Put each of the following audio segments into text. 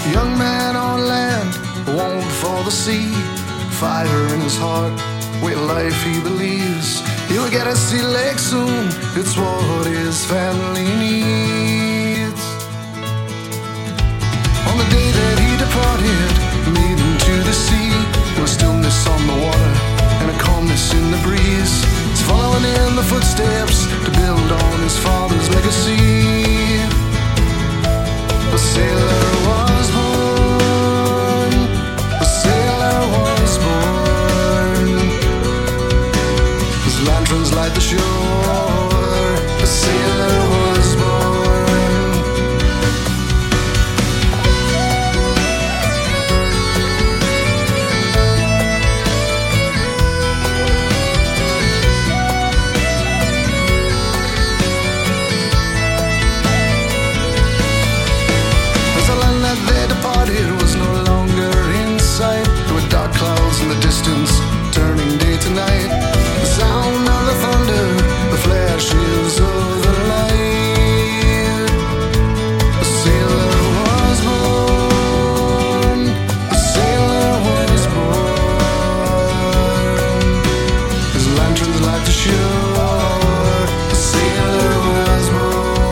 Young man on land, won't for the sea. Fire in his heart, with life he believes. He'll get a sea lake soon, it's what his family needs. On the day that he departed, leading to the sea, there was stillness on the water and a calmness in the breeze. He's following in the footsteps to build on his father's legacy. A sailor was born, a sailor was born. His lanterns light the shore, a sailor was born. It was no longer in sight. There were dark clouds in the distance, turning day to night. The sound of the thunder, the flashes of the light. A sailor was born, a sailor was born. His lanterns light the shore, a sailor was born.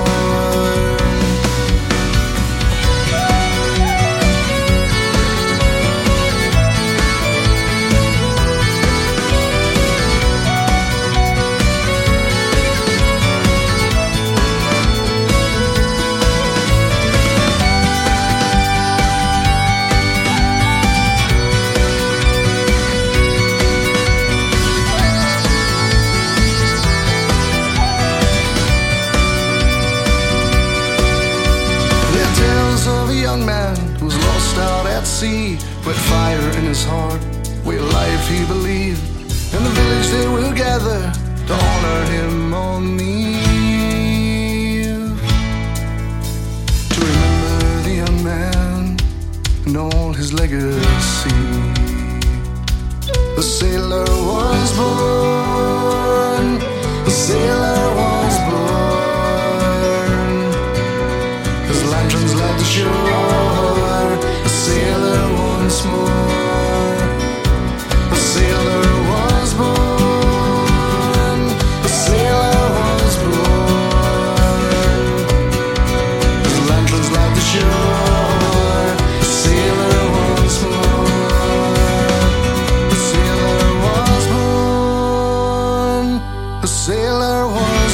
With fire in his heart, with life he believed. In the village they will gather to honor him on the eve. To remember the young man and all his legacy. The sailor was born, the sailor was born. His lanterns light the shore, a sailor once more. A sailor was born, a sailor was born. His lanterns light the shore, a sailor once more. A sailor was born, a sailor was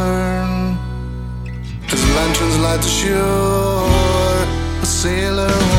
born. His lanterns light the shore, a sailor